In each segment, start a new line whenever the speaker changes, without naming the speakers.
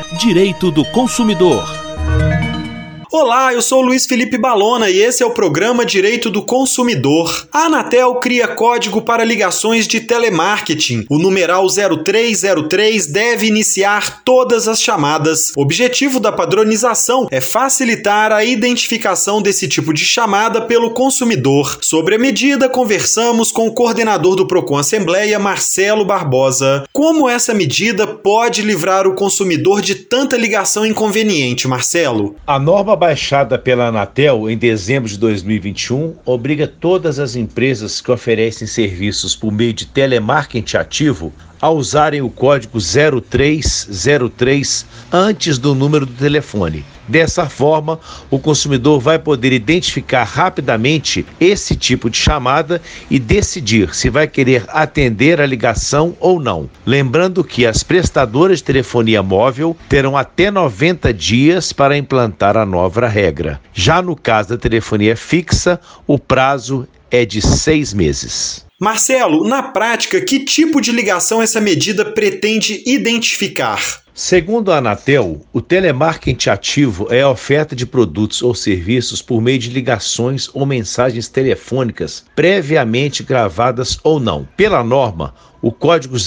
Direito do Consumidor.
Olá, eu sou o Luiz Felipe Balona e esse é o programa Direito do Consumidor. A Anatel cria código para ligações de telemarketing. O numeral 0303 deve iniciar todas as chamadas. O objetivo da padronização é facilitar a identificação desse tipo de chamada pelo consumidor. Sobre a medida, conversamos com o coordenador do Procon Assembleia, Marcelo Barbosa. Como essa medida pode livrar o consumidor de tanta ligação inconveniente, Marcelo?
A norma baixada pela Anatel em dezembro de 2021 obriga todas as empresas que oferecem serviços por meio de telemarketing ativo a usarem o código 0303 antes do número do telefone. Dessa forma, o consumidor vai poder identificar rapidamente esse tipo de chamada e decidir se vai querer atender a ligação ou não. Lembrando que as prestadoras de telefonia móvel terão até 90 dias para implantar a nova regra. Já no caso da telefonia fixa, o prazo é de 6 meses.
Marcelo, na prática, que tipo de ligação essa medida pretende identificar?
Segundo a Anatel, o telemarketing ativo é a oferta de produtos ou serviços por meio de ligações ou mensagens telefônicas previamente gravadas ou não. Pela norma, o código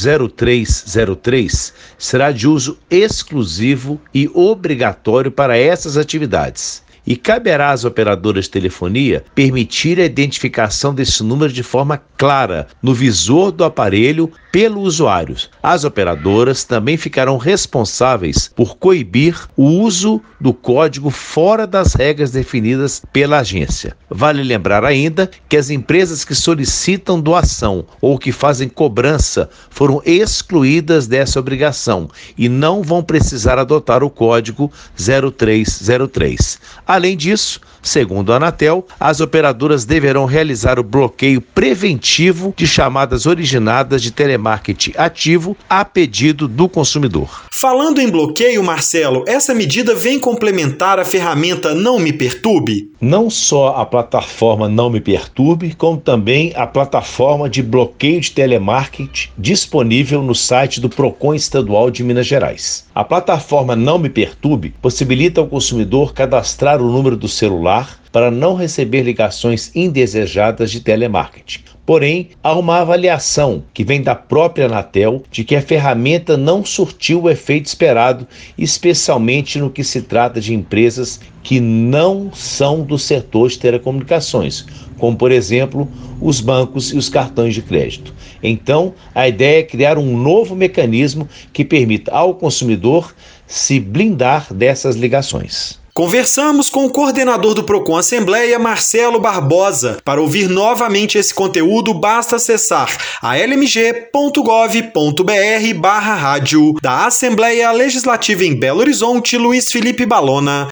0303 será de uso exclusivo e obrigatório para essas atividades. E caberá às operadoras de telefonia permitir a identificação desse número de forma clara no visor do aparelho pelo usuário. As operadoras também ficarão responsáveis por coibir o uso do código fora das regras definidas pela agência. Vale lembrar ainda que as empresas que solicitam doação ou que fazem cobrança foram excluídas dessa obrigação e não vão precisar adotar o código 0303. Além disso, segundo a Anatel, as operadoras deverão realizar o bloqueio preventivo de chamadas originadas de telemarketing ativo a pedido do consumidor.
Falando em bloqueio, Marcelo, essa medida vem complementar a ferramenta Não Me Perturbe?
Não só a plataforma Não Me Perturbe, como também a plataforma de bloqueio de telemarketing disponível no site do Procon Estadual de Minas Gerais. A plataforma Não Me Perturbe possibilita ao consumidor cadastrar o número do celular para não receber ligações indesejadas de telemarketing. Porém, há uma avaliação que vem da própria Anatel de que a ferramenta não surtiu o efeito esperado, especialmente no que se trata de empresas que não são do setor de telecomunicações, como, por exemplo, os bancos e os cartões de crédito. Então, a ideia é criar um novo mecanismo que permita ao consumidor se blindar dessas ligações.
Conversamos com o coordenador do Procon Assembleia, Marcelo Barbosa. Para ouvir novamente esse conteúdo, basta acessar almg.gov.br/rádio. Da Assembleia Legislativa em Belo Horizonte, Luiz Felipe Balona.